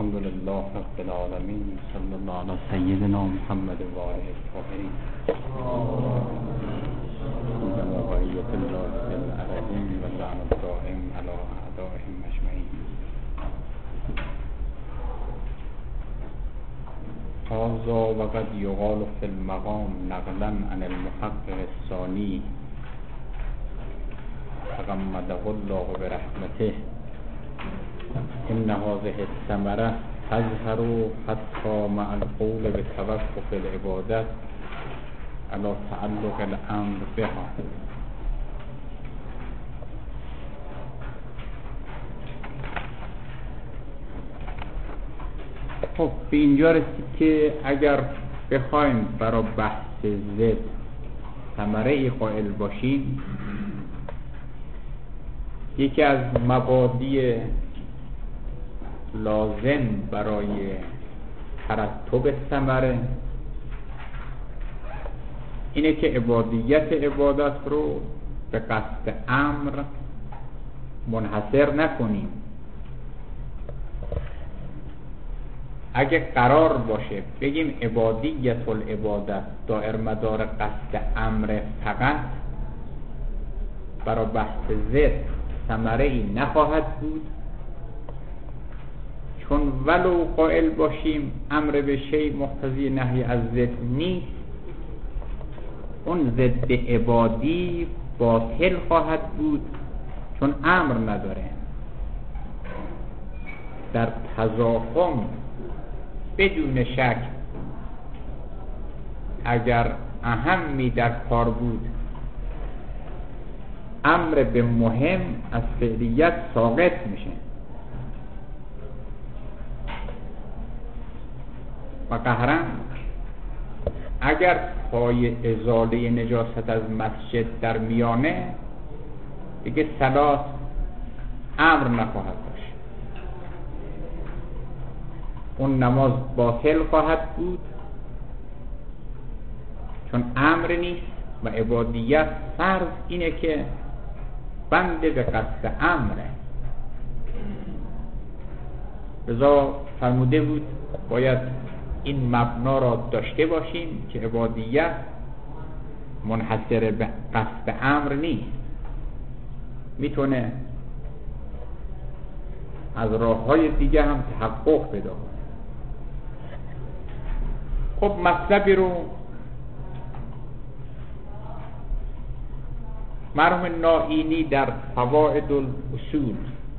الحمد لله رب العالمين صلی الله علی سیدنا محمد و آله الطاهرین بموقعیت الله العظیم و لعن الدائم علی اعدائهم اجمعین. هذا وقد يقال في المقام نقلا عن المحقق الثاني تغمده الله برحمته إن هذه الثمرة تظهر حتى مع القول بتوقف العبادة على تعلق الأمر بها. خب به اینجا رسید که اگر بخوایم برای بحث ضد ثمره قائل باشیم، یکی از مبادی لازم برای ترتب ثمره اینه که عبادت رو به قصد امر منحصر نکنیم. اگه قرار باشه بگیم عبادیت العبادت دائر مدار قصد امر فقط، برای بحث ضد ثمره ای نخواهد بود، چون ولو قائل باشیم امر به شیء مقتضی نهی از ضد نیست، اون ضد عبادی باطل خواهد بود چون امر نداره. در تضاخم بدون شک اگر اهمی در کار بود، امر به مهم از فعلیت ساقط میشه و قهرن اگر پای ازاله نجاست از مسجد در میانه، دیگه صلات امر نخواهد باشه، اون نماز باطل خواهد بود چون امر نیست و عبادیت فرض اینه که بنده به قصد امره. رضا فرموده بود باید این مبنا را داشته باشیم که عبادیت منحصر به قصد امر نیست، میتونه از راه‌های دیگه هم تحقق پیدا کنه. خب مطلبی رو مرحوم نائینی در فوائد الاصول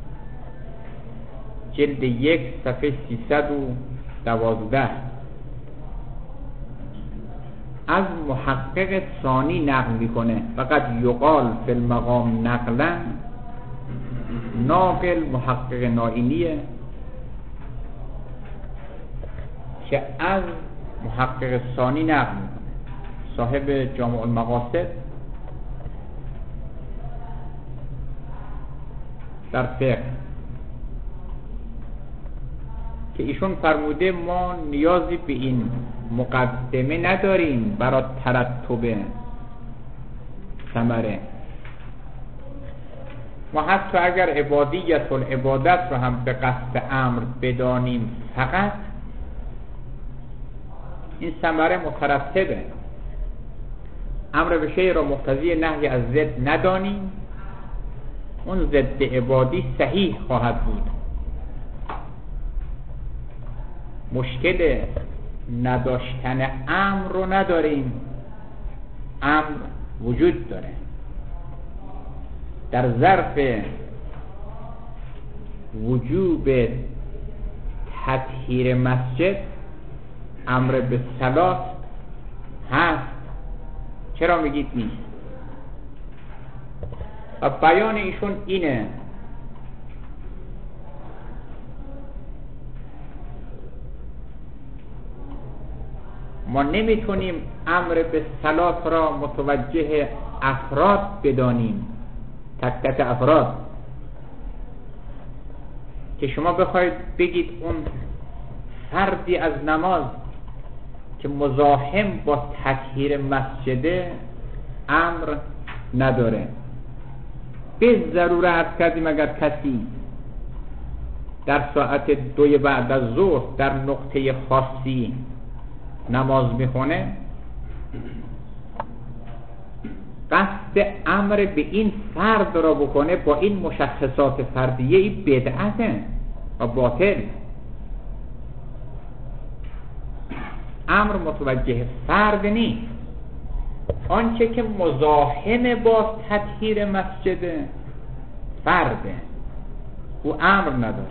جلد 1 صفحه 312 از محقق ثانی نقل میکنه. فقط یقال فی المقام نقلا، ناقل محقق نائینیه که از محقق ثانی نقل میکنه، صاحب جامع المقاصد در فقه، که ایشون فرموده ما نیازی به این مقدمه نداریم برای ترتب ثمره. ما حتی اگر عبادیت العبادت رو هم به قصد امر بدانیم فقط، این ثمره مترتبه. امر به شیء را مقتضی نهی از ضد ندانیم، اون ضد عبادی صحیح خواهد بود. مشکل نداشتن امر رو نداریم، امر وجود داره. در ظرف وجوب تطهیر مسجد امر به صلات هست، چرا میگید نیست؟ و بیان ایشون اینه ما نمیتونیم امر به صلات را متوجه افراد بدانیم، تک تک افراد، که شما بخواید بگید اون فردی از نماز که مزاحم با تطهیر مسجد امر نداره. به ضروره عرض کردیم اگر کسی در ساعت 2 بعد از ظهر در نقطه خاصی نماز میخونه، قصد امر به این فرد را بکنه با این مشخصات فردیه، این بدعته و باطل. امر متوجه فرد نیست. آنچه که مزاحم با تطهیر مسجد فرده، او امر نداره.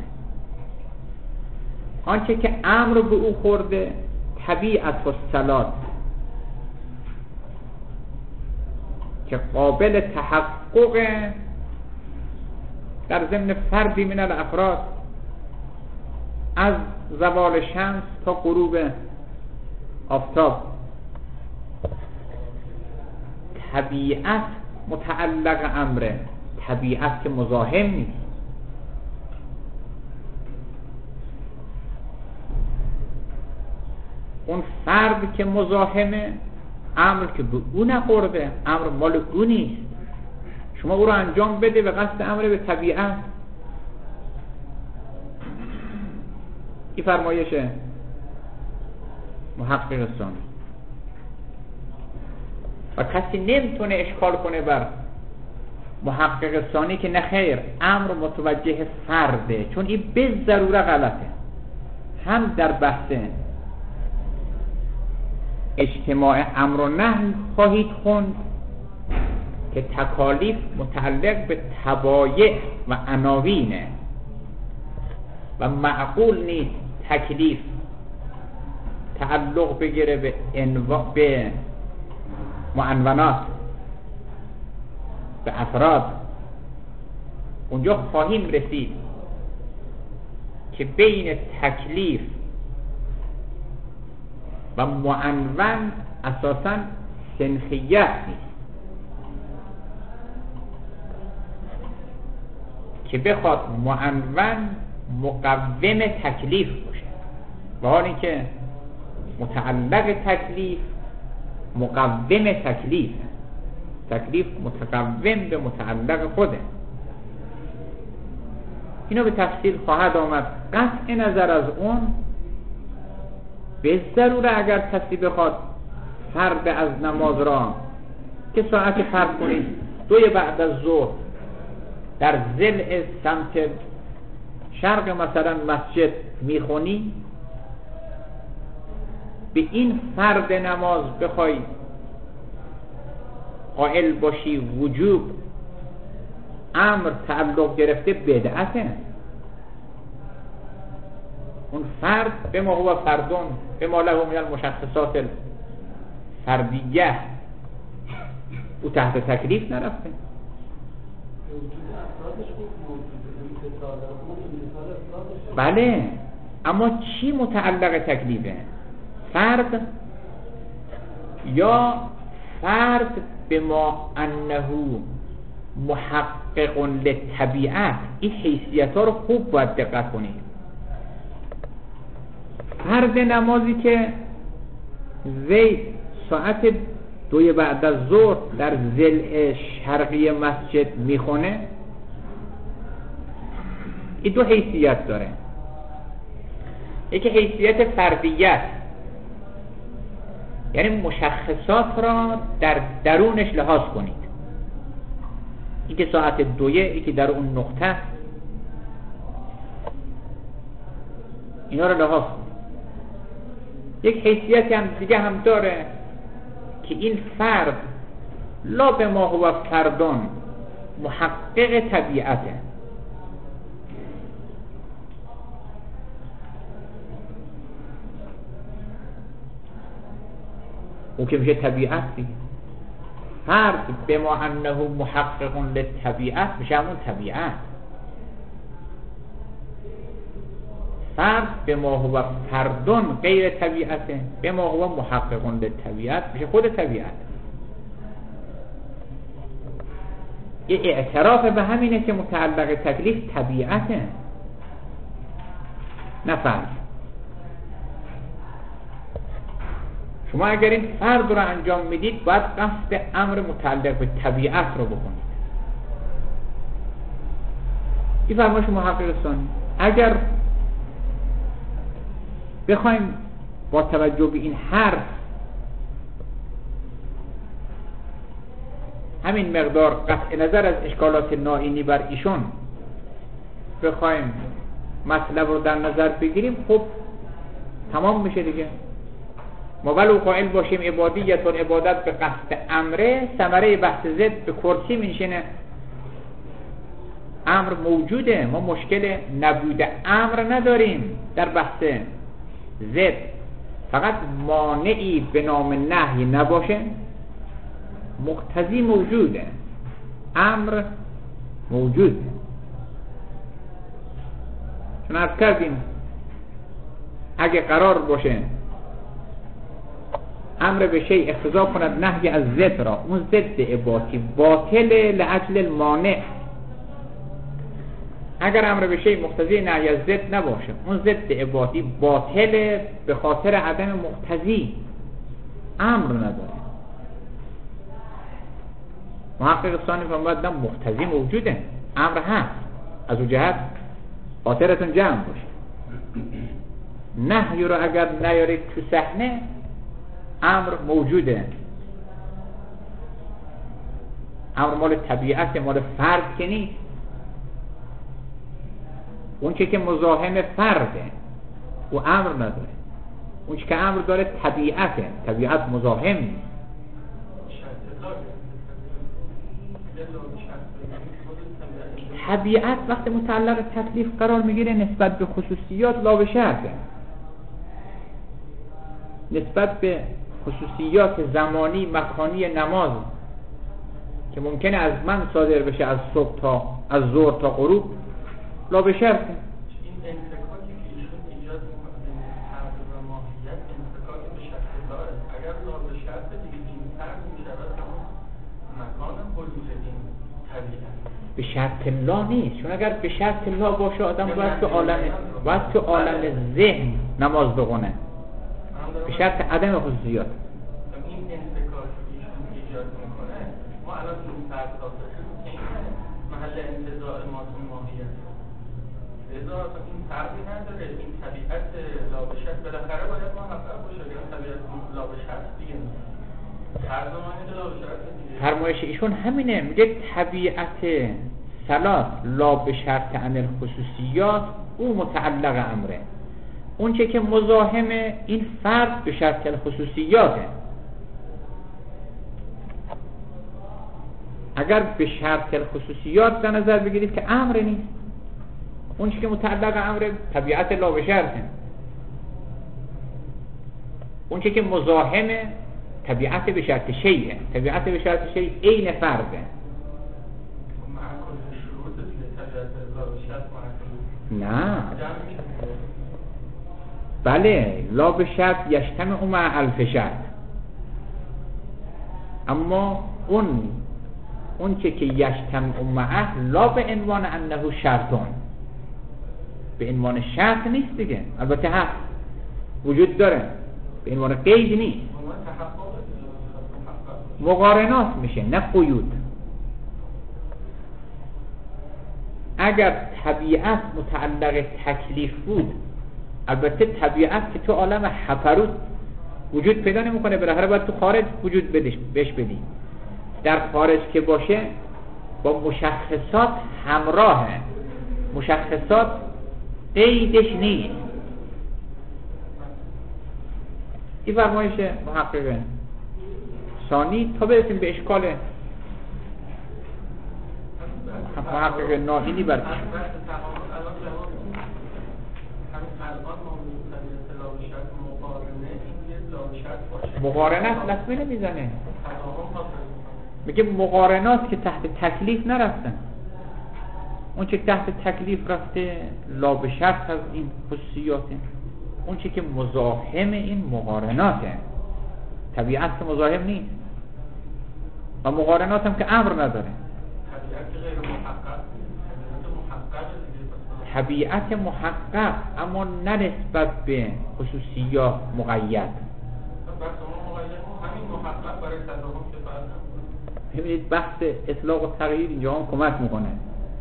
آنچه که امر به او خورده طبیعت و صلات که قابل تحقق در ضمن فردی من الافراد از زوال شمس تا غروب آفتاب. طبیعت متعلق امره، طبیعت که مزاحم نیست. اون فرد که مزاحمه، امر که به او نخورده، امر مال او نیست. شما او رو انجام بده به قصد امر به طبیعت. این فرمایش محقق ثانی. و کسی نمیتونه اشکال کنه بر محقق ثانی که نخیر، امر متوجه فرده، چون این به ضروره غلطه. هم در بحث اجتماع امر و نهی خواهید خوند که تکالیف متعلق به طبایع و عناوینه و معقول نیست تکلیف تعلق بگیره به معنونات، به افراد. اونجا خواهیم رسید که بین تکلیف و معنون اساساً سنخیت نیست که بخواد معنون مقوم تکلیف باشه، و حالی که متعلق تکلیف مقوم تکلیف، تکلیف متقوم به متعلق خوده. اینو به تفصیل خواهد آمد. قطع نظر از اون، به ضروره اگر کسی بخواد فرد از نماز را که ساعت فرد کنید 2 بعد از ظهر در ضلع سمت شرق مثلا مسجد میخونی، به این فرد نماز بخوای قائل باشی وجوب امر تعلق گرفته، بدعته. اون فرد به ما هو فردون به ما له من المشخصات الفردیه، او تحت تکلیف نرفته. بله، اما چی متعلق تکلیفه؟ فرد یا فرد به ما انه محقق للطبیعت. این حیثیت ها رو خوب باید دقت کنید. فرد نمازی که زید ساعت 2 بعد از ظهر در ضلع شرقی مسجد میخونه، این 2 حیثیت داره. یکی حیثیت فردیت، یعنی مشخصات را در درونش لحاظ کنید. یکی ساعت 2، یکی در اون نقطه، اینا رو لحاظ کنید. یک حیثیت هم دیگه هم داره که این فرد لا به ما هو فردون محقق طبیعته. او که میشه طبیعتی. فرد به ما انه محقق للطبیعت میشه همون طبیعت. فرد به ما هو فردون غیر طبیعته، به ما هو محقق للطبیعت میشه خود طبیعت. یه اعتراف به همینه که متعلق تکلیف طبیعته، نه فرد. شما اگر این فرد رو انجام میدید باید قصد امر متعلق به طبیعت رو بکنید. این فرمایش محقق ثانی. اگر بخوایم با توجه به این حرف همین مقدار قطع نظر از اشکالات نائینی بر ایشون بخوایم مطلب رو در نظر بگیریم، خب تمام میشه دیگه. ما ولو قائل باشیم عبادیت و عبادت به قصد امره، ثمره بحث ضد به کرسی میشینه. امر موجوده، ما مشکل نبود امر نداریم در بحث ضد، فقط مانعی به نام نهی نباشه، مقتضی موجوده، امر موجوده. چون عرض کردیم اگه قرار باشه امر به شیء اقتضا کند نهی از ضد را، اون ضد عبادی باطل لاجل المانع. اگر امر به شیء مقتضی نهی از ضد نباشه، اون ضد عبادی باطل به خاطر عدم مقتضی، امر نداره. محقق ثانی فرمود مقتضی موجوده، امر هست، از اون جهت خاطرتون جمع باشه. نهی رو اگر نیارید تو صحنه، امر موجوده. امر مال طبیعت، مال فرد که نیست. اون چه که مزاحم فرده و امر نداره، اون چه که امر داره طبیعته، طبیعت مزاحم نیست. طبیعت وقتی متعلق تکلیف قرار میگیره نسبت به خصوصیات لا به شرطه، نسبت به خصوصیات زمانی مکانی نماز که ممکنه از من صادر بشه از صبح تا از ظهر تا غروب، لا به شرطه. این انتقادی که ایشون ایجاد میکنه فرد و ماهیت انتقاد به شرط داره. اگر لا به شرط دیگه این فرد میشود مکان حدود این طبیعت به شرط لا نیست. چون اگر به شرط لا باشه آدم باید تو عالم ذهن نماز بخونه به شرط عدم خصوصیات. این انتقاد که ایشون ایجاد میکنه، ما الان این فرد ساخته شد که این محل انتزاع ما تو ماهیت لذا این فرقی نداره. این طبیعت لا به شرط بالاخره باید محقق باشه. این طبیعت لا به شرط دیگه فرض ماهیت لا به شرط دیگه. فرمایش ایشون همینه، میگه طبیعت صلات لا به شرط عن الخصوصیات او متعلق امره، اون چه که مزاحم این فرد به شرط الخصوصیاته. اگر به شرط الخصوصیات در نظر بگیرید که امر نیست، اون چه که متعلق امر طبیعت لا به شرطه، اون چه که مزاحم طبیعت به شرط شیء، طبیعت به شرط شیء عین فرده. نه بله، لا به شرط یجتمع مع الف شرط، اما اون چه که یجتمع معه لا به عنوان انه شرطون، به عنوان شرط نیست دیگه. البته هست، وجود داره، به عنوان قید نیست. مقارنات میشه نه قیود. اگر طبیعت متعلق تکلیف بود، البته طبیعت که تو عالم حفروت وجود پیدا نمیکنه، بالاخره باید تو خارج وجود بهش بدی. در خارج که باشه با مشخصات همراهه، مشخصات قیدش نیست. این فرمایش محققه ثانی. تا برسیم به اشکال محقق نائینی بر مقارنت لطمه نمیزنه، میگه مقارنات که تحت تکلیف نرفتن، اون چه تحت تکلیف رفته لا به شرط از این خصوصیاته، اون چه که مزاحم این مقارناته، طبیعت که مزاحم نیست و مقارنات هم که امر نداره. طبیعت محقق اما نه نسبت به خصوصیات مقید. ببینید بحث اطلاق و تغییر اینجا هم کمک میکنه.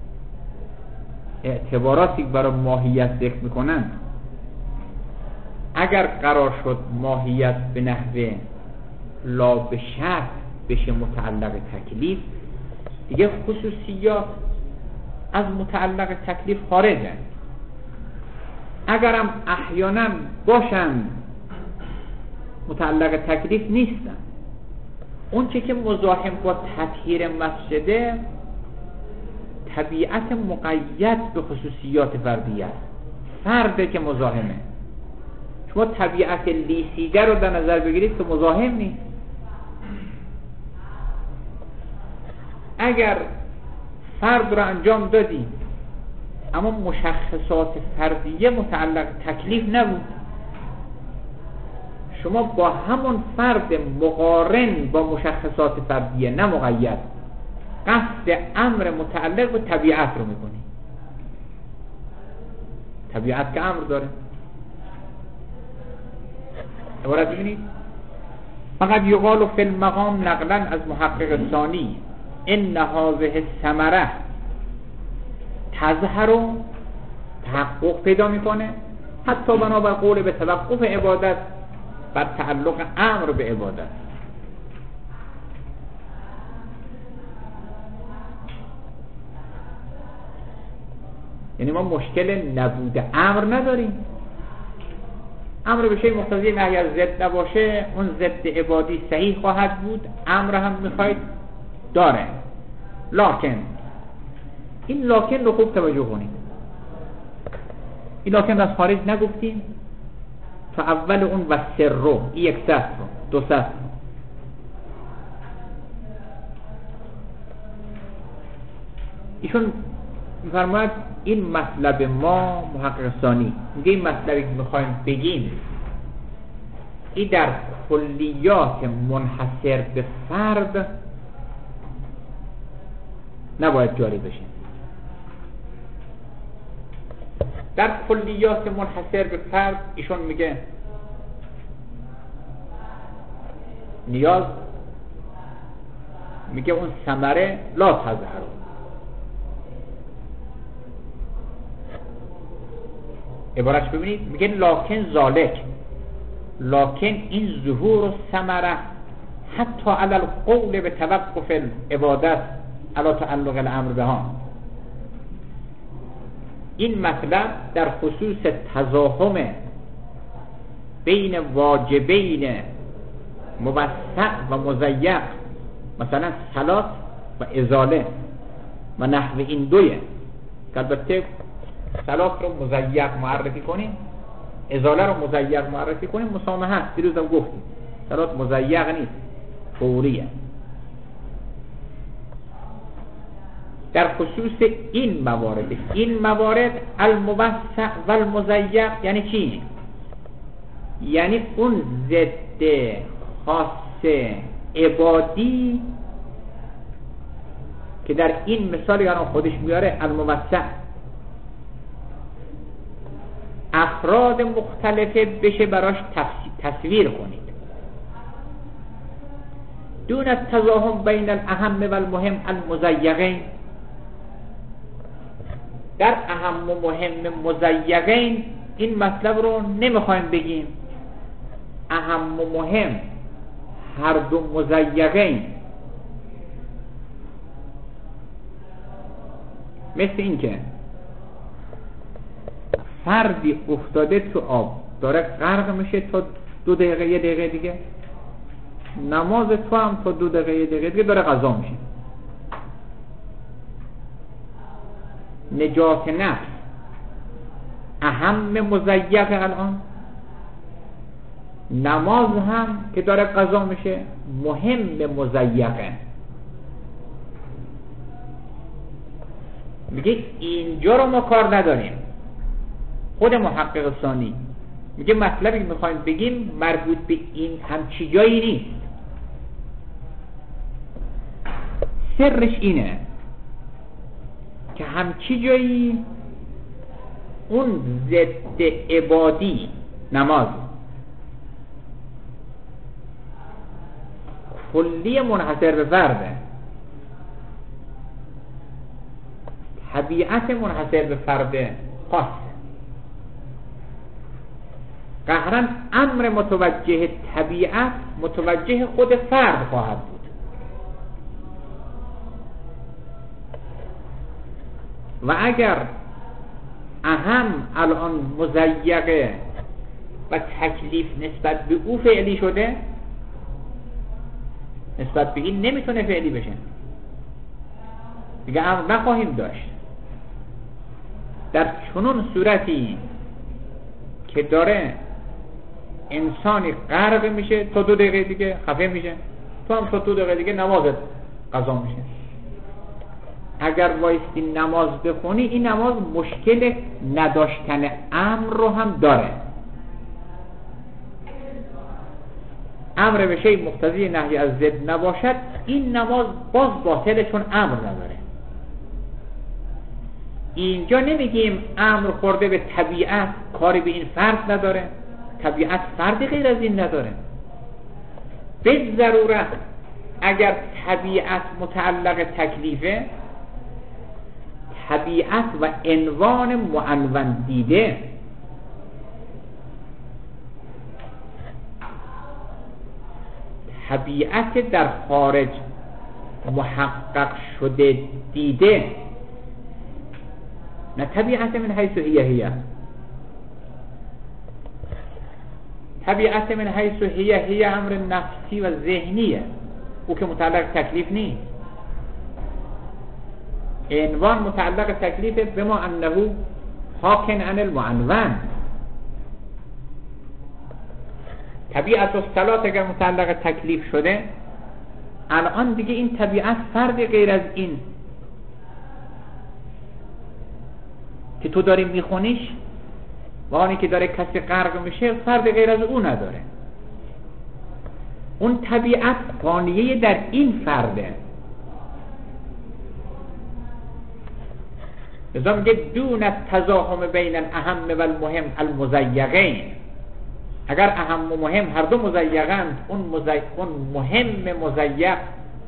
اعتباراتی برای ماهیت ذکر میکنن اگر قرار شد ماهیت به نحوه لا به شرط بشه متعلق تکلیف، دیگه خصوصیات از متعلق تکلیف خارجه. اگرم احیانا باشن متعلق تکلیف نیستن. اون چه که مزاحم با تطهیر مسجده طبیعت مقید به خصوصیات فردیه است. فرده که مزاحمه. شما طبیعت لیسیده رو در نظر بگیرید که مزاحم نیست. اگر فرد رو انجام دادی اما مشخصات فردیه متعلق تکلیف نبود، شما با همون فرد مقارن با مشخصات فردیه نه مقید قصد امر متعلق به طبیعت رو میکنی. طبیعت که امر داره. عبارت ببینید فقط یقال فی المقام نقلا از محقق ثانی ان هذه الثمره تظهر و تحقق پیدا میکنه حتی بنابر قول به توقف عبادت بر تعلق امر به عبادت. یعنی ما مشکل نبود امر نداریم. امر به شیء مقتضی نهی از ضد نباشه، اون ضد عبادی صحیح خواهد بود. امر هم میخواید داره، لکن این لکن رو خوب توجه کنید. این لکن از خارج نگفتیم. تا اول اون و سر رو این یک سطر رو دو سطر رو ایشون میفرماید این مطلب ما محقق ثانی میگه این مطلبی که میخوایم بگیم این در کلیات منحصر به فرد نباید جاری بشه. در کلیات منحصر به فرد ایشون میگه نیاز، میگه اون ثمره لا تظهر. عبارتش ببینید میگه لکن ذالک، لکن این ظهور و ثمره حتی علی القول به توقف العبادت علی تعلق الامر بها. این مطلب در خصوص تزاحم بین واجبین موسع و مضیق، مثلا صلات و ازاله و نحو این دویه که البته صلات رو مضیق معرفی کنیم، ازاله رو مضیق معرفی کنیم، مسامحه است. دیروز هم گفتیم صلات مضیق نیست، فوریه. در خصوص این موارد الموسع و المضیق یعنی چی؟ یعنی اون ضد خاص عبادی که در این مثال یعنی خودش میاره الموسع افراد مختلفه بشه براش تصویر کنید. دون التزاحم بین الاهم و المهم المضیقین. در اهم و مهم مضیقین این مطلب رو نمیخوایم بگیم. اهم و مهم هر دو مضیقین مثل این که فردی افتاده تو آب داره غرق میشه تا 2 دقیقه 1 دقیقه دیگه، نماز تو هم تا 2 دقیقه 1 دقیقه دیگه داره قضا میشه. نجات نفس اهم مضیق الان، نماز هم که داره قضا میشه مهم مضیقه. میگه اینجا رو ما کار نداریم. خود محقق ثانی میگه مطلبی که میخوایم بگیم مربوط به این همچی جایی نیست. سرش اینه که همچی جایی اون ضد عبادی نماز کلی منحصر به فرده، طبیعت منحصر به فرده خاص. قهراً امر متوجه طبیعت متوجه خود فرد خواهد بود. و اگر اهم الان مضیقه و تکلیف نسبت به او فعلی شده، نسبت به این نمیتونه فعلی بشه، دیگه امر نخواهیم داشت. در چنون صورتی که داره انسانی غرق میشه، تا 2 دقیقه دیگه خفه میشه، تو هم تا 2 دقیقه دیگه نمازت قضا میشه. اگر وایستی نماز بخونی، این نماز مشکل نداشتن امر رو هم داره. امر به شیء مقتضی نهی از ضد نباشد، این نماز باز باطله، چون امر نداره. اینجا نمیگیم امر خورده به طبیعت، کاری به این فرد نداره، طبیعت فردی غیر از این نداره. به ضرورت اگر طبیعت متعلق تکلیفه، طبیعت و عنوان معنون دیده طبیعت در خارج محقق شده دیده، نه طبیعت من حیث هیه. طبیعت من حیث هیه امر نفسی و ذهنیه، او که متعلق تکلیف نیست. عنوان متعلق تکلیف بما انه حاکن عن المعنون. طبیعت الصلات اگر متعلق تکلیف شده، الان دیگه این طبیعت فرد غیر از این که تو داری میخونیش و آنی که داره کسی غرق میشه فرد غیر از او نداره. اون طبیعت قانیه در این فرده. لذا میگه دون التزاحم بین الاهم و المهم المزیقین. اگر اهم و مهم هر دو مزیقند، اون مهم مزیق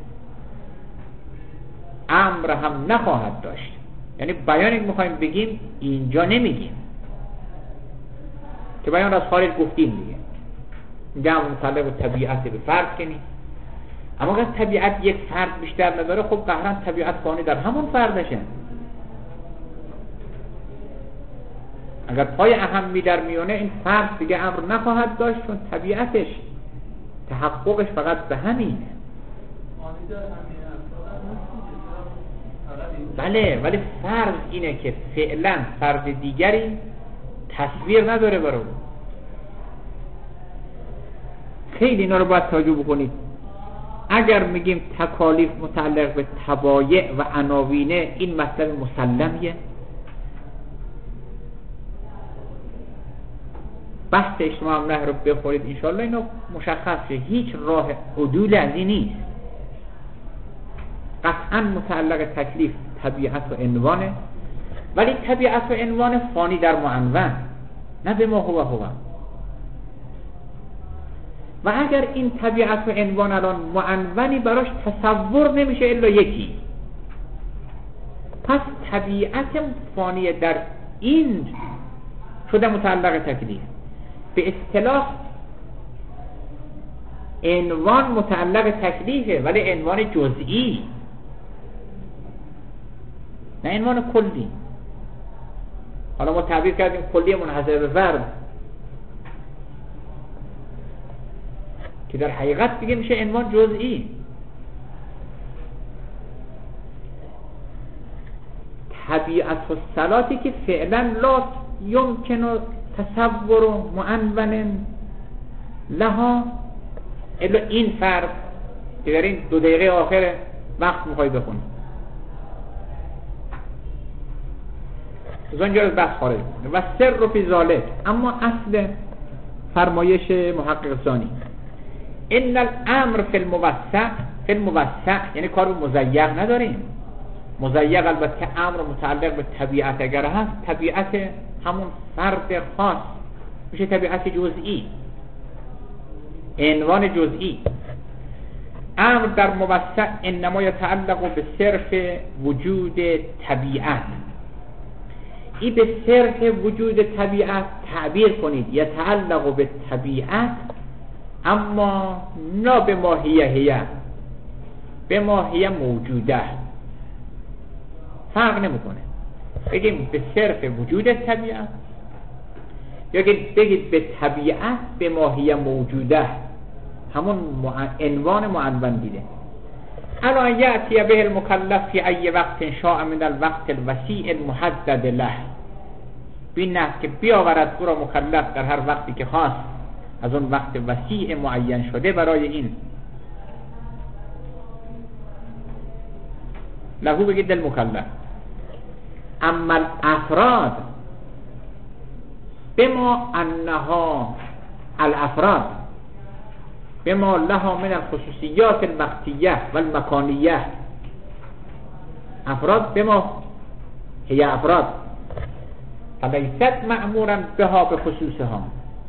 امر هم نخواهد داشت. یعنی بیانی میخوایم بگیم اینجا نمیگیم، که بیان از خارج گفتیم دیگه، اینجا هم متعلق به طبیعت به فرد که نیست. اما اگر طبیعت یک فرد بیشتر نداره، خب قهرا طبیعت فانی در همون فردشه. اگر پای اهمی در میونه، این فرد دیگه امر نخواهد داشت، چون طبیعتش تحققش فقط به همینه. بله، ولی فرض اینه که فعلا فرد دیگری تصویر نداره برای اون. خیلی اینا رو باید توجه بکنید. اگر میگیم تکالیف متعلق به تبایع و عناوینه، این مطلب مسلمیه. بحث اجتماع امره رو بخورید انشاءالله اینو مشخصه، هیچ راه عدول از این نیست. قطعا متعلق تکلیف طبیعت و عنوانه، ولی طبیعت و عنوان فانی در معنون، نه به ما هو. و اگر این طبیعت و عنوان الان معنونی براش تصور نمیشه الا یکی، پس طبیعت فانی در این شده متعلق تکلیف. به اصطلاح عنوان متعلق تکلیفه، ولی عنوان جزئی، نه عنوان کلی. حالا ما تعبیر کردیم کلی منحصر به فرد، که در حقیقت دیگه میشه عنوان جزئی. طبیعت الصلاتی که فعلا لا یمکن تصور معنون لها الا این فرد که در این 2 دقیقه آخر وقت میخوای بخونی، از اونجا از بحث خارج و سر رو فی ذالک. اما اصل فرمایش محقق ثانی ان الامر فی الموسع، یعنی کار به مضیق نداریم. مضیق البته امر متعلق به طبیعت اگر هست، طبیعت همون فرد خاص میشه طبیعت جزئی، عنوان جزئی. امر در موسع انما یتعلق به صرف وجود طبیعت، این به صرف وجود طبیعت تعبیر کنید، یتعلق به طبیعت اما نه به ماهیه، به ماهیه موجوده، فرق نمیکنه. بگیم به صرف وجود طبیعت یا بگید به طبیعت به ماهیه موجوده، همون عنوان معنون دیده. الا یأتی به المکلف فی ای وقت شاء من الوقت الوسیع المحدد له، بین است که بیاورد او را مکلف در هر وقتی که خواست از اون وقت وسیع معین شده برای این. لهو بگید المکلف. اما الافراد بما انها الافراد بما لها من الخصوصیات الوقتیه والمکانیه، افراد بما هي افراد فلیست مأمورا بها به خصوصها،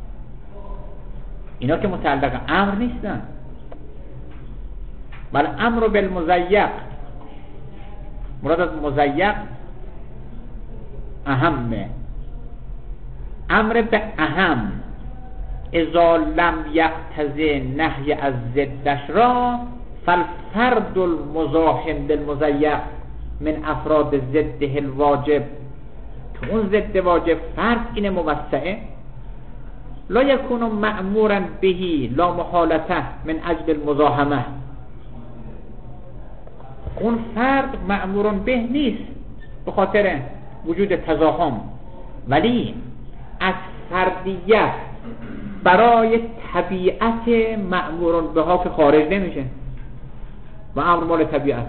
اینا که متعلق امر نیستن، بل امر بالمضیق، مراد از مضیق اهمه، امر به اهم اذا لم یقتضی نهی از ضدش را فالفرد المزاحم للمضیق من افراد ضده الواجب، که اون ضد واجب فرد این موسعه، لا یکون مأمورا بهی لا محالته من اجل المزاحمه، اون فرد مأمور به نیست به خاطر وجود تزاحم، ولی از فردیت برای طبیعت مأمور به ها که خارج نمیشه و امر مال طبیعت،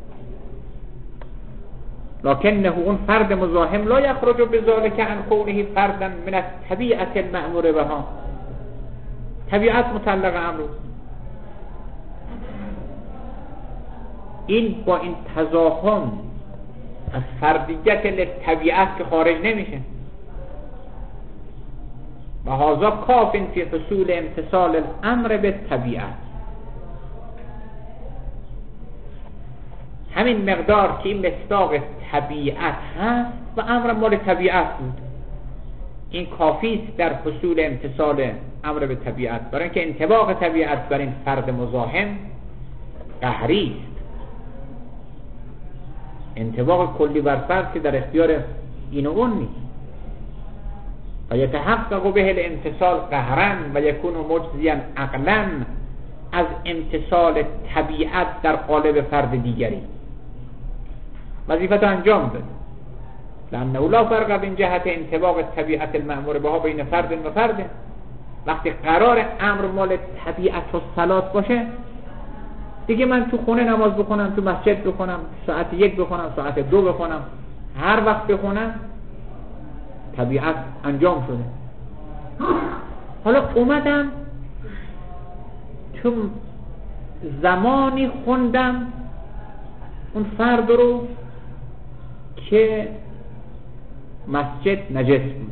لکنه اون فرد مزاحم لا یخرج بذلک عن کونه فردا من الطبیعت المأمور بها، طبیعت متعلق امر، این با این تزاحم از فردیت لطبیعت که خارج نمیشه. و هذا کاف فی حصول امتصال الامر به طبیعت، همین مقدار که این مصداق طبیعت هست و امر مال طبیعت بود، این کافی است در حصول امتصال امر به طبیعت، برای اینکه انطباق طبیعت بر این فرد مزاحم قهری است، انطباق کلی بر فرد که در اختیار این و اون نیست. و یتحقق به الامتصال قهرا و یکون مجزیا عقلا از امتصال طبیعت در قالب فرد دیگری، وظیفت انجام بده، لانه لا فرق بین جهت انطباق طبیعت المأمور بها بین فرد و فرد. وقتی قرار امر مال طبیعت و صلات باشه، دیگه من تو خونه نماز بخونم، تو مسجد بخونم، ساعت 1 بخونم، ساعت 2 بخونم، هر وقت بخونم، طبیعت انجام شده. حالا اومدم تو زمانی خوندم اون فرد رو که مسجد نجس بود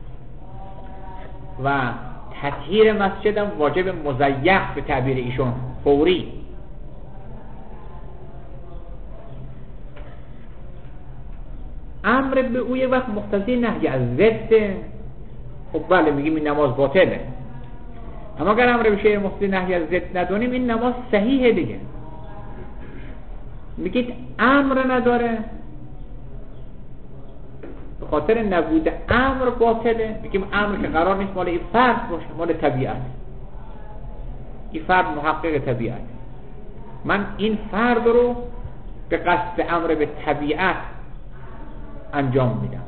و تطهیر مسجدم واجب مضیق به تعبیر ایشون، فوری. امر به او یک وقت مقتضی نهی از ضد، خب بله میگیم این نماز باطله، اما اگر امر به شیء مقتضی نهی از ضد ندونیم این نماز صحیحه دیگه. میگید امر نداره، به خاطر نبود امر باطله، میگیم امر که قرار نیست مال این فرد باشه، مال طبیعت، این فرد محقق طبیعت، من این فرد رو به قصد امر به طبیعت انجام میدم.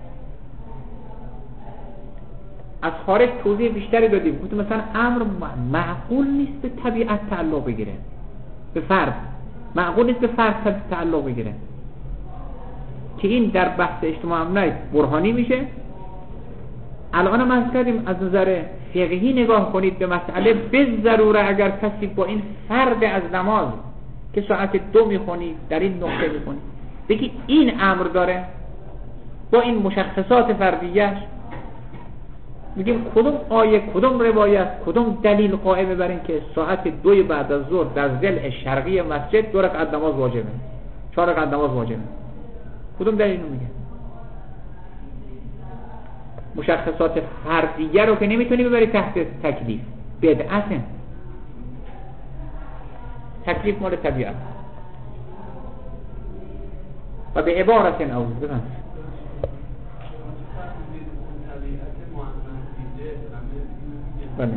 از خارج توضیح بیشتری دادیم، گفتم مثلا امر معقول نیست به طبیعت تعلق بگیره، به فرد معقول نیست به فرد تعلق بگیره، که این در بحث اجتماع امنیت برهانی میشه. الان هم از کردیم از نظر فقهی نگاه کنید به مسئله، به ضروره اگر کسی با این فرد از نماز که ساعت 2 میخونی در این نقطه میخونی بگی این امر داره با این مشخصات فردیش، میگیم کدوم آیه، کدوم روایت، کدوم دلیل قائمه بر این که ساعت 2 بعد از ظهر در ضلع شرقی مسجد 2 رکعت نماز واجبه، 4 رکعت نماز واجبه، کدوم دلیل رو میگه؟ مشخصات فردیه رو که نمیتونی ببری تحت تکلیف، بدعته. تکلیف مال طبیعت. و به عبارت اوضح بگم بله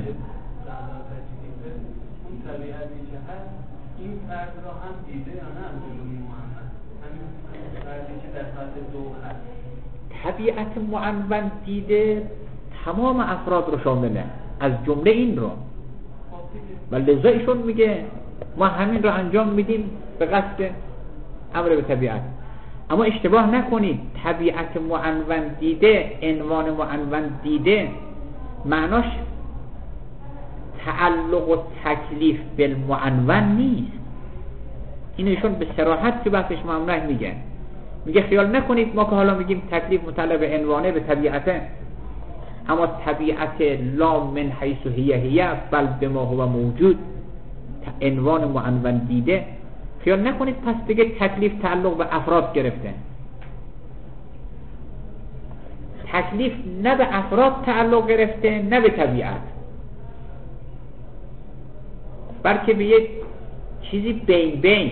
این فرد را هم دیده یا نه علومی معنون، همین فردی که در ساعت 2 هست. طبیعت معنون دیده تمام افراد رو شامله، از جمله این رو. و لذا ایشون میگه ما همین رو انجام میدیم به قصد امر به طبیعت. اما اشتباه نکنید، طبیعت معنون دیده، عنوان معنون دیده معناش تعلق و تکلیف بالمعنون نیست. اینو ایشون به صراحت تو بحثش ممنوع میگه خیال نکنید ما که حالا میگیم تکلیف متعلق به عنوانه به طبیعته، اما طبیعت لا من حیث هی بل بما هو موجود، عنوان معنون دیده. خیال نکنید پس دیگه تکلیف تعلق به افراد گرفته. تکلیف نه به افراد تعلق گرفته نه به طبیعت، بلکه به یک چیزی بین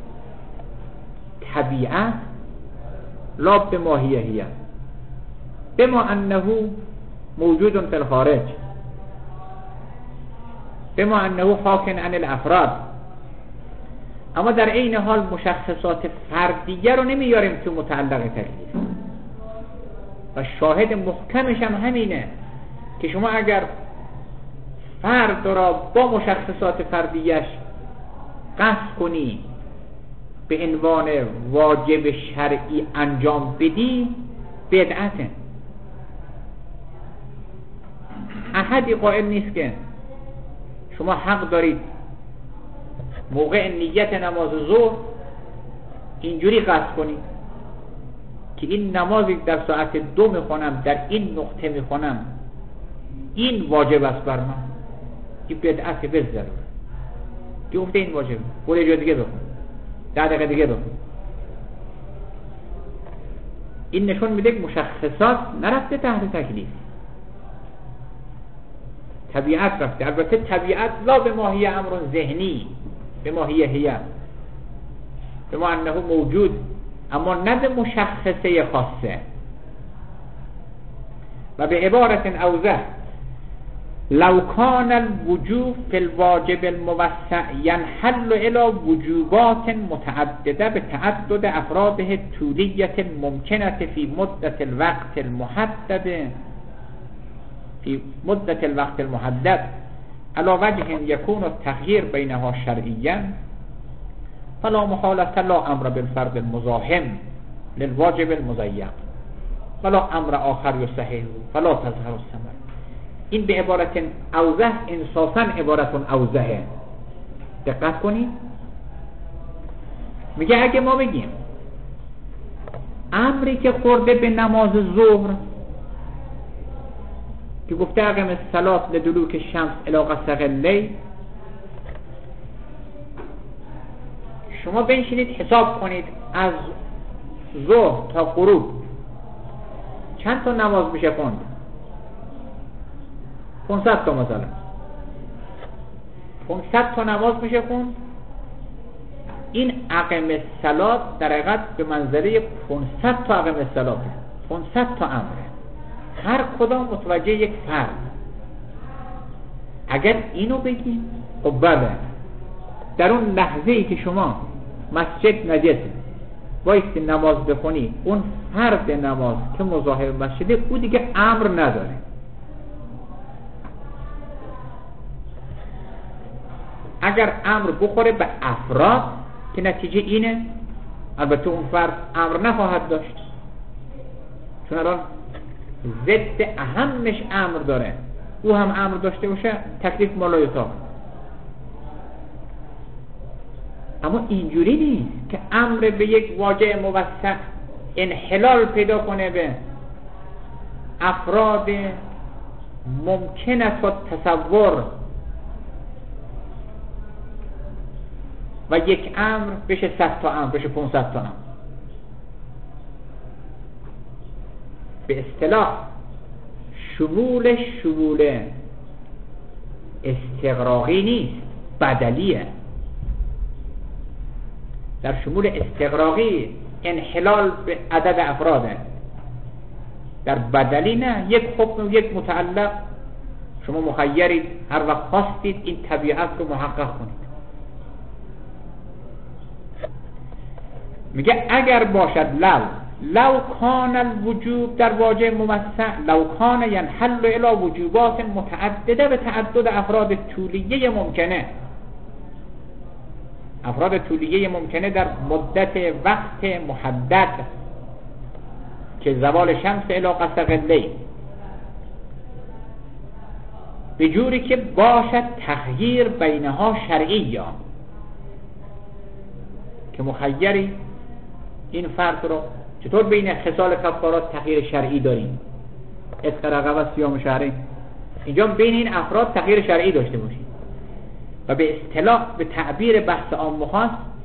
طبیعت لا به ماهیه بما انه موجود فی الخارج، بما انه حاکن عن الافراد. اما در عین حال مشخصات فردیه رو نمیاریم تو متعلق تکلیف. و شاهد محکمش هم همینه که شما اگر فرد را با مشخصات فردیش قصد کنی به عنوان واجب شرعی انجام بدی، بدعته. احدی قائل نیست که شما حق دارید موقع نیت نماز ظهر اینجوری قصد کنید که این نمازی در ساعت 2 میخونم، در این نقطه میخونم، این واجب است بر من. این بدعت بذار که گفته این واجب، برو جای دیگه بخون، 10 دقیقه دیگه بخون. این نشون میده که مشخصات نرفته تحت تکلیف، طبیعت رفته. البته طبیعت لا به ماهی امر ذهنی، به ماهی هیه، به ما انه موجود، اما نه به مشخصه خاصه. و به عبارت اوضح لو کان الوجوب فی الواجب الموسع ينحل الى وجوبات متعدده به تعدد افراده طولیت ممکنه فی مدت الوقت المحدد علی وجه یکون التغییر بینها شرعیا فلا محالة لا امر بالفرد المزاحم للواجب المضيق ولا امر آخر یصحح فلا تظهر الثمر. این به عبارت اوضح انصافا عبارت اوضحه. دقت کنید، میگه اگه ما بگیم امری که خورده به نماز ظهر که گفته اقم الصلاة لدلوک الشمس الی غسق اللیل، شما بنشینید حساب کنید از ظهر تا غروب چند تا نماز میشه خوند؟ 500 تا مثلا 500 تا نماز میشه خوند. این اقم الصلاة در حقیقت به منزله 500 تا اقم الصلاة، 500 تا امره، هر کدام متوجه یک فرد. اگر اینو بگیم خب بله، در اون لحظه ای که شما مسجد نجسه بایستی نماز بخونی، اون فرد نماز که مزاحم مسجده او دیگه امر نداره. اگر امر بخوره به افراد که نتیجه اینه، البته اون فرد امر نخواهد داشت، چون الان ضد اهمش امر داره، او هم امر داشته باشه تکلیف مالایتا. اما اینجوری نیست که امر به یک واجه موسع انحلال پیدا کنه به افراد ممکنه تا تصور و یک امر بشه 100 تا امر، بشه 500 تا امر. به اصطلاح شمول استغراقی نیست، بدلیه. در شمول استغراقی انحلال به عدد افراده، در بدلی نه، یک حکم و یک متعلق شما مخیرید، هر وقت خواستید این طبیعت رو محقق کنید. میگه اگر باشد لو کان الوجوب در واژه ممسع، لو کان ینحل الی وجوبات متعدده به تعدد افراد طولیه ممکنه، افراد طولیه ممکنه در مدت وقت محدد که زوال شمس الی غسق اللیل، به جوری که باشد تغییر بینها شرعی، یا که مخیری این فرق رو چطور بین خصال کفارات تغییر شرعی داریم، عتق رقبه و صیام شهرین، اینجا بین این افراد تغییر شرعی داشته باشیم و به اصطلاح به تعبیر بحث عام و خاص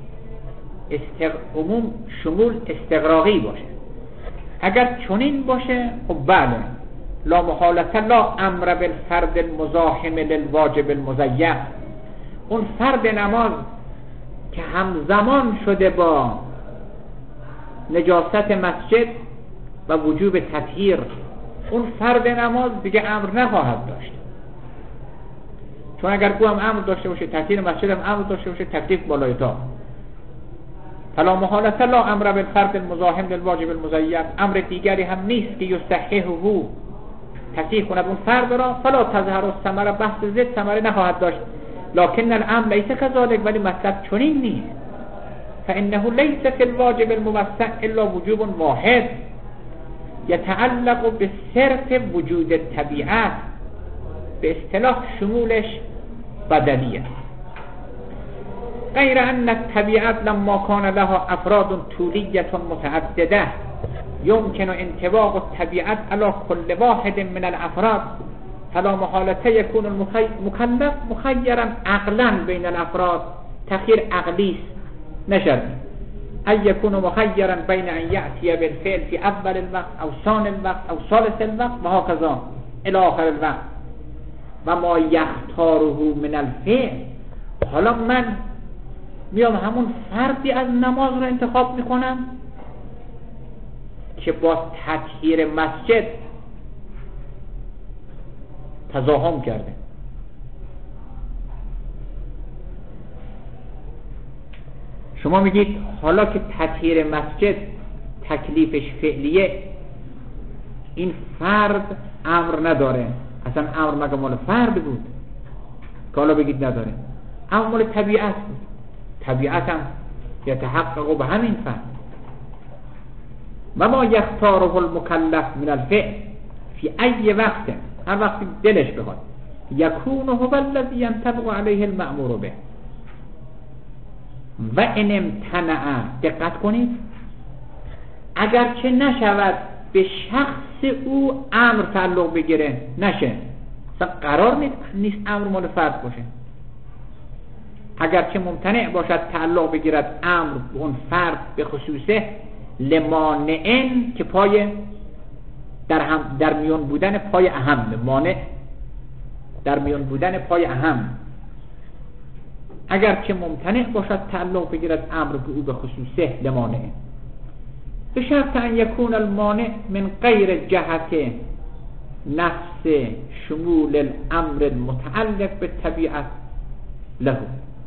عموم شمول استغراقی باشه. اگر چنین باشه خب بله، لا محالة لا امر بالفرد المزاحم للواجب المزیق، اون فرد نماز که همزمان شده با نجاست مسجد و وجوب تطهیر، اون فرد نماز دیگه امر نخواهد داشت، چون اگر او هم امر داشته باشه، تطهیر مسجد هم امر داشته باشه، تکلیف بالای تا. فلا محالة لا امر بالفرد المزاحم للواجب المزیق، امر دیگری هم نیست که یصححه تصحیح کند اون فرد را، فلا تظهر الثمره، بحث ضد ثمره نخواهد داشت. لكن الامر لیس كذلك، ولی مطلب چنین نیست. فانه لیس فی الواجب الموسع الا وجوب واحد یتعلق به صرف وجود الطبیعت، به اصطلاح شمولش بدلیه. غیر ان الطبیعت لما کان لها افراد طولیه متعدده يمكن انطباق الطبيعة على كل واحد من الافراد، فلا محالة يكون المكلف مخيرا عقلا بين الافراد، تخيير عقلي نشر أن يكون مخيرا بين أن يأتي بالفعل في أول الوقت أو ثاني الوقت أو ثالث الوقت وهكذا إلى آخر الوقت، وما يختاره من الفعل. حالا من میام همون فردی از نماز رو انتخاب میکنم که با تطهیر مسجد تزاحم کرده، شما میگید حالا که تطهیر مسجد تکلیفش فعلیه، این فرد امر نداره، اصلا امر مگه مال فرد بود که حالا بگید نداره، امر مال طبیعت بود، طبیعت هم یتحقق به همین فرد. و ما یختاره المکلف من الفعل فی ای وقت، هر وقتی دلش بخواد، یکون هو الذی ينطبق علیه المأمور به. و ان امتنع، دقت کنید، اگر چه نشود به شخص او امر تعلق بگیره، نشه، اصلا قرار نیست امر مال فرد باشه، اگر چه ممتنع باشد تعلق بگیرد امر به اون فرد به خصوصه، لمانعن که پای در میون بودن پای اهم، مانع در میون بودن پای اهم، اگر چه ممتنع باشد تعلق بگیرد امر به او به خصوصه، لمانعن، به شرط ان یکون المانع من غیر جهت نفس شمول الامر المتعلق به طبیعت له،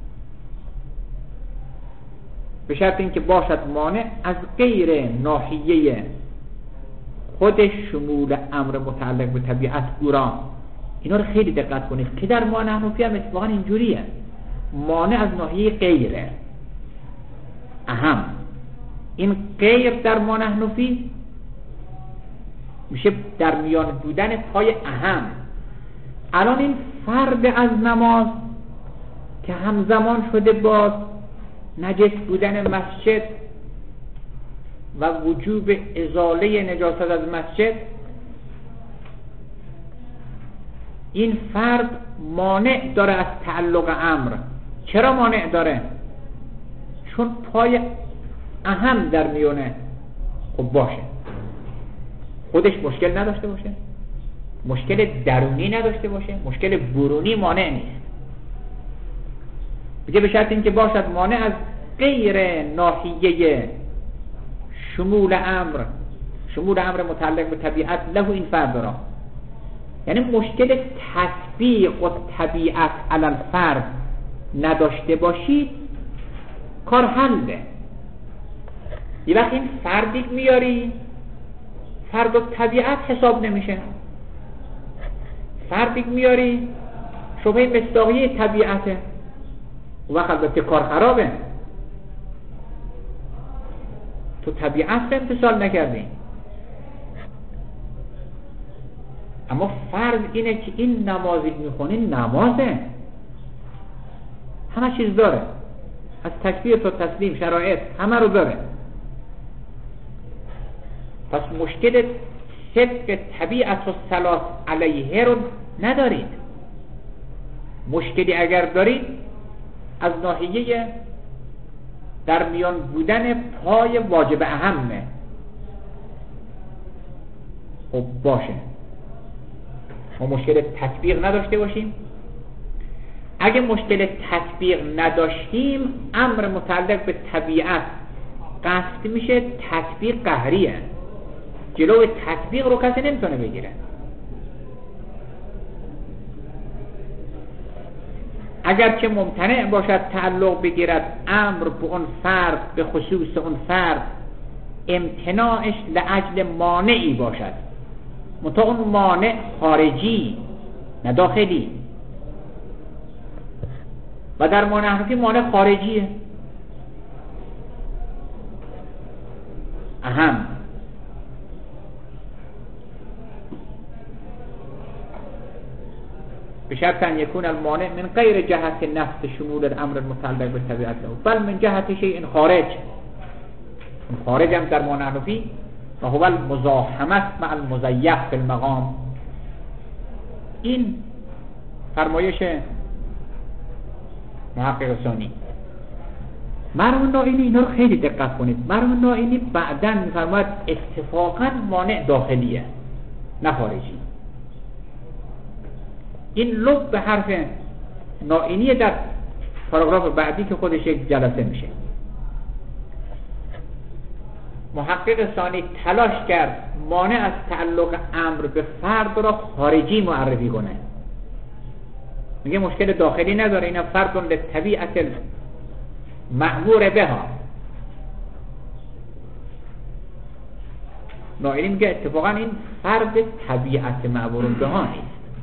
به شرط اینکه باشد مانع از غیر ناحیه خود شمول امر متعلق به طبیعت او را. اینا رو خیلی دقت کنید که در مانع حنفی هم اتفاقا اینجوریه، مانع از ناحیه غیره اهم، این غیر در مانع حنفی میشه در میان بودن پای اهم. الان این فرد از نماز که همزمان شده با نجس بودن مسجد و وجوب ازاله نجاست از مسجد، این فرد مانع داره از تعلق امر. چرا مانع داره؟ چون پای اهم در میونه خب باشه، خودش مشکل نداشته باشه، مشکل درونی نداشته باشه، مشکل برونی مانع نیست. بگه به شرط این که باشد مانع از غیر ناحیه شمول امر متعلق به طبیعت له این فرد را. یعنی مشکل تطبیق و طبیعت علی الفرد نداشته باشید کار حله. یه وقت این فردی میاری فرد و طبیعت حساب نمیشه، فردی میاری شبه مصداقیه طبیعته و وقت البته کار خرابه، تو طبیعت رو امتصال نکردی. اما فرض اینه که این نمازی میخونی نمازه، همه چیز داره، از تکبیر تا تسلیم شرایط همه رو داره. پس مشکل صدق طبیعت و صلاح علیه رو ندارید. مشکلی اگر دارید از ناحیه در میان بودن پای واجب اهمه. خب باشه، ما مشکل تطبیق نداشته باشیم. اگه مشکل تطبیق نداشتیم امر متعلق به طبیعت قصد میشه تطبیق قهریه، جلو تطبیق رو کسی نمیتونه بگیره. اگر که ممتنع باشد تعلق بگیرد امر به اون فرد، به خصوص اون فرد، امتناعش لأجل مانعی باشد، منتها اون مانع خارجی نه داخلی. و در مانع حنفی مانع خارجیه اهم. بشرط ان یکون المانع من غیر جهت نفس شمول الامر المتعلق به طبیعت بل من جهت شیء خارج. خارج هم در مانع حنفی و هو المزاحمت مع المزیف فی المقام. این فرمایش محقق ثانی. مرحوم نائینی اینا رو خیلی دقت کنید. مرحوم نائینی بعداً می‌فرماید اتفاقاً مانع داخلیه نه خارجی. این لب به حرف نائینی در پاراگراف بعدی که خودش یک جلسه میشه. محقق ثانی تلاش کرد مانع از تعلق امر به فرد را خارجی معرفی کنه. میگه مشکل داخلی نداره، اینا فرد لطبیعت مأمور بها. نائینی میگه اتفاقا این فرد طبیعت مأمور بها نیست.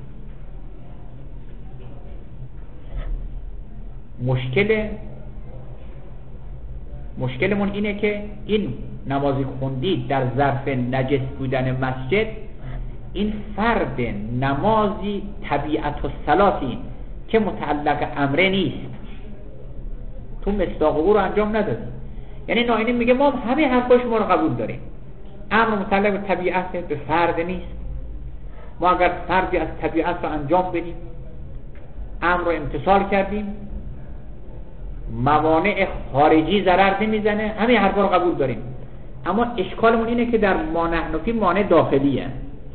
مشکلمون اینه که این نمازی خوندید در ظرف نجس بودن مسجد، این فرد نمازی طبیعت و صلاتی که متعلق امره نیست، تو مصداق او رو انجام ندادی. یعنی نائینی میگه ما همه حرفای شما رو قبول داریم، امر متعلق به طبیعت به فرد نیست. ما اگر فردی از طبیعت رو انجام بدیم، امر رو امتثال کردیم، موانع خارجی ضرر نمیزنه، همه حرفا رو قبول داریم. اما اشکالمون اینه که در مانع حنفی مانع داخلیه.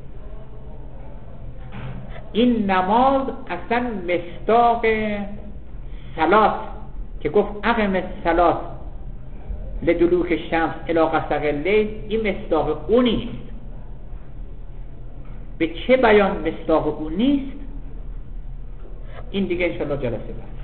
این نماز اصلا مصداق صلات که گفت اقم الصلات لدلوک الشمس الی غسق اللیل، این مصداق اون نیست. به چه بیان مصداق اون نیست؟ این دیگه انشاءالله جلسه بعد